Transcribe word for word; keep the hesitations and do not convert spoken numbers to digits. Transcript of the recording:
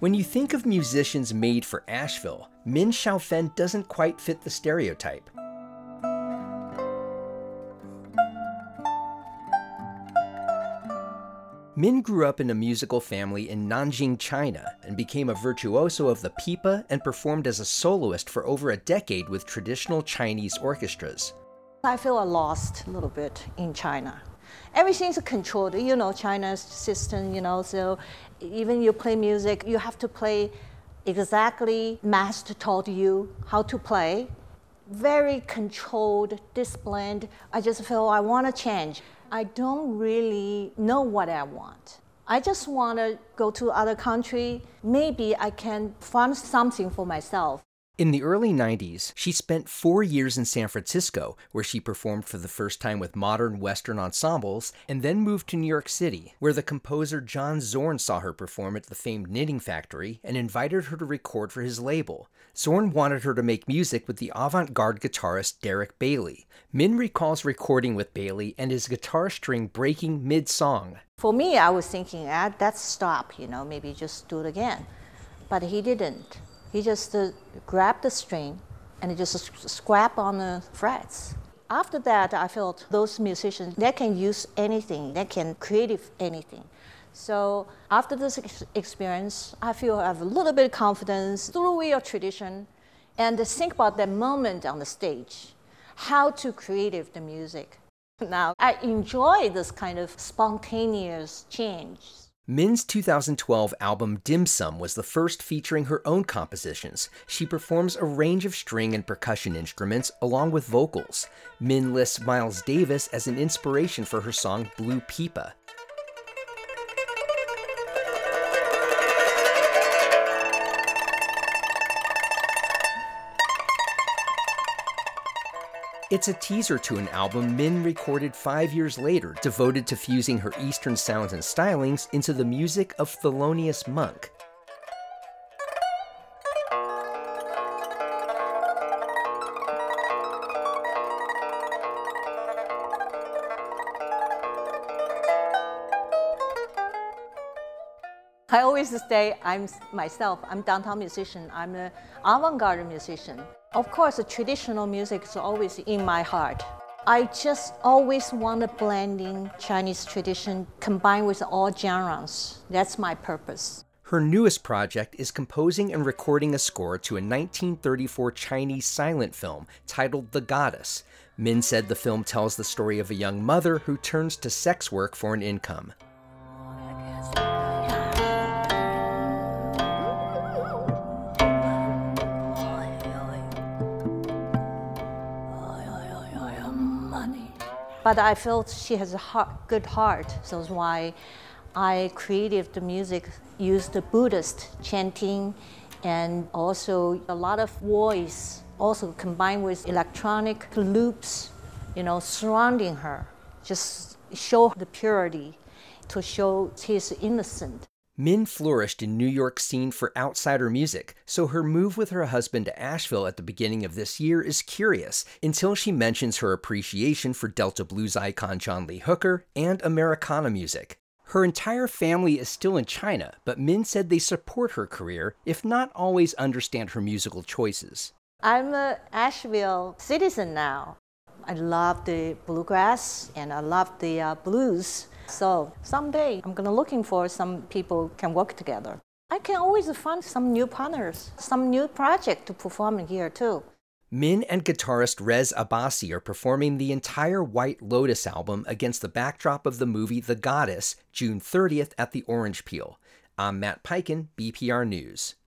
When you think of musicians made for Asheville, Min Xiaofen doesn't quite fit the stereotype. Min grew up in a musical family in Nanjing, China, and became a virtuoso of the pipa and performed as a soloist for over a decade with traditional Chinese orchestras. I feel lost a little bit in China. Everything's controlled, you know, China's system, you know, so even you play music, you have to play exactly master taught you how to play. Very controlled, disciplined. I just feel I want to change. I don't really know what I want. I just want to go to other country. Maybe I can find something for myself. In the early nineties, she spent four years in San Francisco, where she performed for the first time with modern Western ensembles, and then moved to New York City, where the composer John Zorn saw her perform at the famed Knitting Factory and invited her to record for his label. Zorn wanted her to make music with the avant-garde guitarist Derek Bailey. Min recalls recording with Bailey and his guitar string breaking mid-song. For me, I was thinking, ah, that's stop, you know, maybe just do it again. But he didn't. He just uh, grabbed the string and he just scrap on the frets. After that, I felt those musicians, they can use anything, they can create anything. So after this ex- experience, I feel I have a little bit of confidence through your tradition and to think about that moment on the stage, how to create the music. Now, I enjoy this kind of spontaneous change. Min's two thousand twelve album Dim Sum was the first featuring her own compositions. She performs a range of string and percussion instruments along with vocals. Min lists Miles Davis as an inspiration for her song Blue Pipa. It's a teaser to an album Min recorded five years later, devoted to fusing her Eastern sounds and stylings into the music of Thelonious Monk. I always say I'm myself, I'm downtown musician, I'm an avant-garde musician. Of course, the traditional music is always in my heart. I just always want to blend in Chinese tradition combined with all genres. That's my purpose. Her newest project is composing and recording a score to a nineteen thirty-four Chinese silent film titled The Goddess. Min said the film tells the story of a young mother who turns to sex work for an income. But I felt she has a heart, good heart, so that's why I created the music, used the Buddhist chanting, and also a lot of voice, also combined with electronic loops, you know, surrounding her, just show the purity, to show she's innocent. Min flourished in New York's scene for outsider music, so her move with her husband to Asheville at the beginning of this year is curious, until she mentions her appreciation for Delta blues icon John Lee Hooker and Americana music. Her entire family is still in China, but Min said they support her career, if not always understand her musical choices. I'm an Asheville citizen now. I love the bluegrass and I love the uh, blues. So someday I'm gonna looking for some people can work together. I can always find some new partners, some new project to perform here too. Min and guitarist Rez Abbasi are performing the entire White Lotus album against the backdrop of the movie The Goddess, June thirtieth at the Orange Peel. I'm Matt Peiken, B P R News.